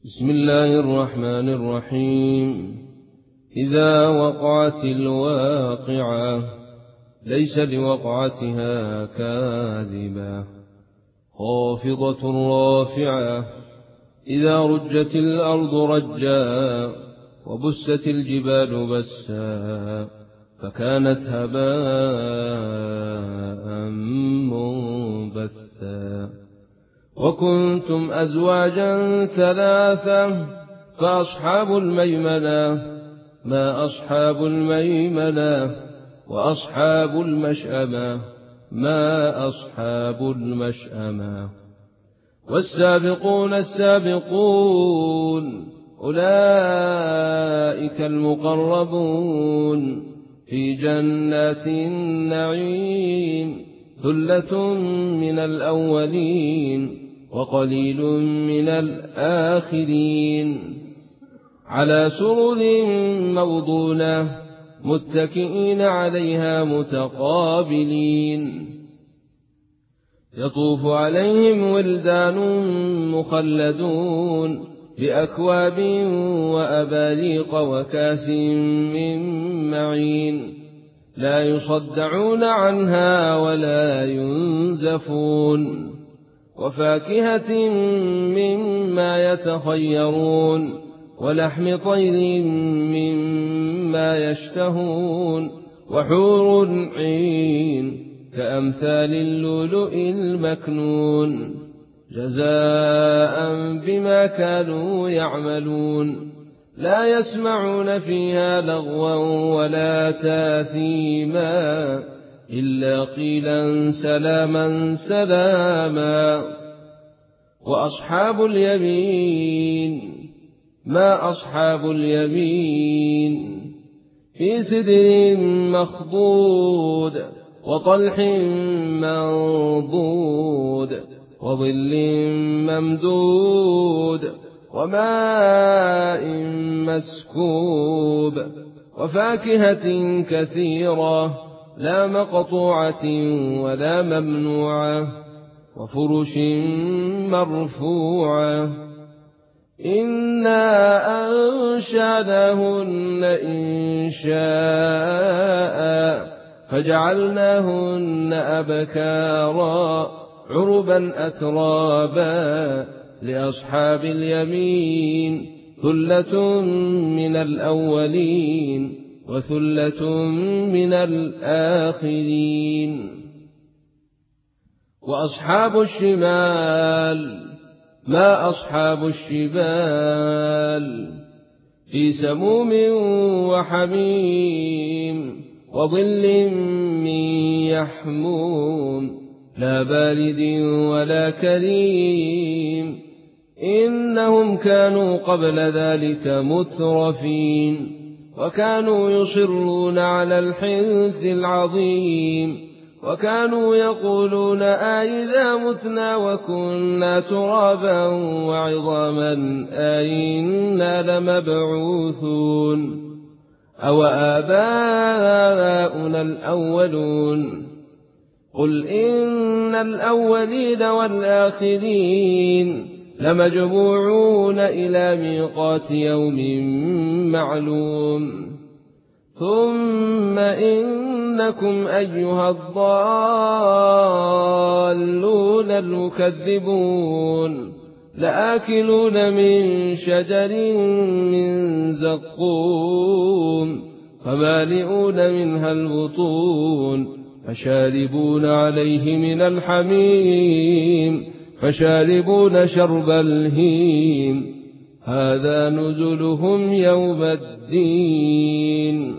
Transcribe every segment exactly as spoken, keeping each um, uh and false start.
بسم الله الرحمن الرحيم. إذا وقعت الواقعة ليس لوقعتها كاذبة خافضة رافعة. إذا رجت الأرض رجا وبست الجبال بسا فكانت هباء منبثا. وكنتم أزواجا ثلاثة فأصحاب الميمنة ما أصحاب الميمنة وأصحاب المشأمة ما أصحاب المشأمة. والسابقون السابقون أولئك المقربون في جنات النعيم ثلة من الأولين وقليل من الآخرين. على سرر موضونة متكئين عليها متقابلين. يطوف عليهم ولدان مخلدون بأكواب وأباريق وكاس من معين لا يصدعون عنها ولا ينزفون. وفاكهة مما يتخيرون ولحم طير مما يشتهون وحور عين كأمثال اللؤلؤ المكنون جزاء بما كانوا يعملون. لا يسمعون فيها لغوا ولا تاثيما إلا قيلا سلاما سلاما. وأصحاب اليمين ما أصحاب اليمين في سدر مخضود وطلح منضود وظل ممدود وماء مسكوب وفاكهة كثيرة لا مقطوعة ولا ممنوعة وفرش مرفوعة. إنا أنشأناهن إنشاء فجعلناهن أبكارا عربا أترابا. لأصحاب اليمين ثلة من الأولين وثلة من الآخرين. وأصحاب الشمال ما أصحاب الشمال في سموم وحميم وظل من يحموم لا بارد ولا كريم. إنهم كانوا قبل ذلك مترفين وكانوا يصرون على الحنث العظيم وكانوا يقولون أئذا متنا وكنا ترابا وعظاما أئنا لمبعوثون أو آباؤنا الأولون. قل إن الأولين والآخرين لمجموعون إلى ميقات يوم معلوم. ثم إنكم أيها الضالون المكذبون لآكلون من شجر من زقوم فمالئون منها البطون فشاربون عليه من الحميم فشاربون شرب الهيم هذا نزلهم يوم الدين.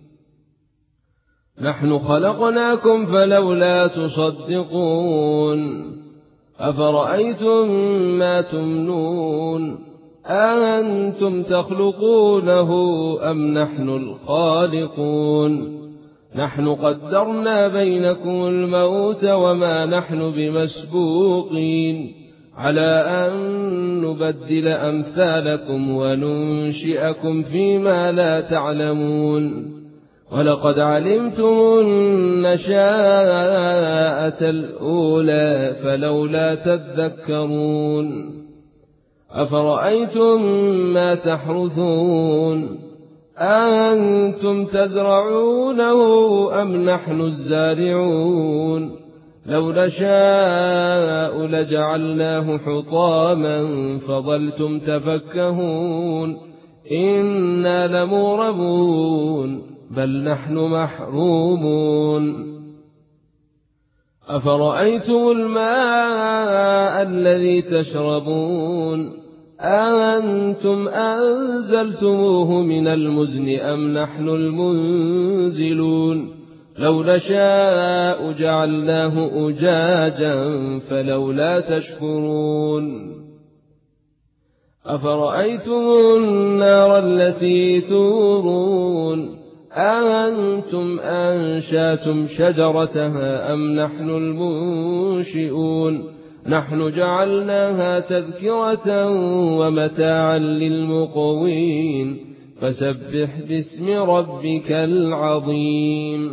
نحن خلقناكم فلولا تصدقون. أفرأيتم ما تمنون أأنتم تخلقونه أم نحن الخالقون. نحن قدرنا بينكم الموت وما نحن بمسبوقين على أن نبدل أمثالكم وننشئكم فيما لا تعلمون. ولقد علمتم النشاءة الأولى فلولا تذكرون. أفرأيتم ما تحرثون أأنتم تزرعونه أم نحن الزارعون لو نشاء لجعلناه حطاما فظلتم تفكهون إنا لمغرمون بل نحن محرومون أفرأيتم الماء الذي تشربون أأنتم أنزلتموه من المزن أم نحن المنزلون لو نشاء جعلناه أجاجا فلولا تشكرون أفرأيتم النار التي تورون أأنتم أنشأتم شجرتها أم نحن المنشئون نحن جعلناها تذكرة ومتاعا للمقوين فسبح باسم ربك العظيم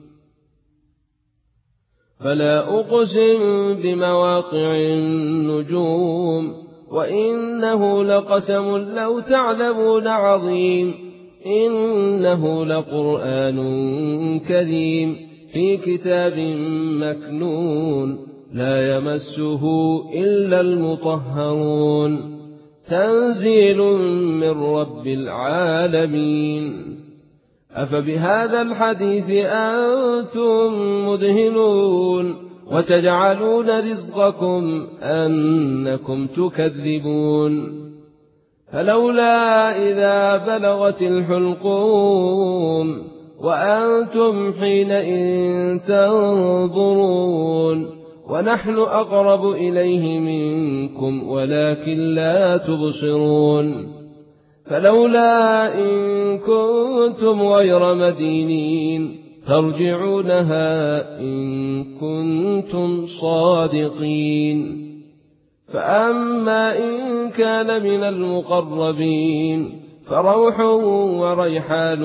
فلا أقسم بمواقع النجوم وإنه لقسم لو تعلمون عظيم إنه لقرآن كريم في كتاب مكنون لا يمسه إلا المطهرون تنزيل من رب العالمين أفبهذا الحديث أنتم مدهنون وتجعلون رزقكم أنكم تكذبون فلولا إذا بلغت الحلقوم وأنتم حينئذ تنظرون ونحن أقرب إليه منكم ولكن لا تبصرون فلولا إن كنتم غير مدينين ترجعونها إن كنتم صادقين فأما إن كان من المقربين فروح وريحان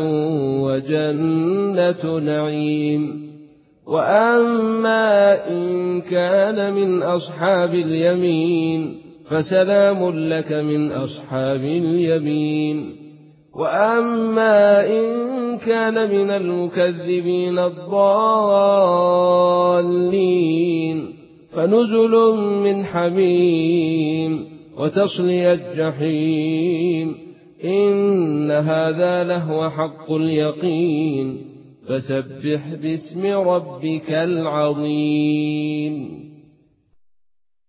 وجنة نعيم وأما إن كان من أصحاب اليمين فسلام لك من أصحاب اليمين وأما إن كان من المكذبين الضالين فنزل من حميم وتصلي الجحيم إن هذا لهو حق اليقين فسبح باسم ربك العظيم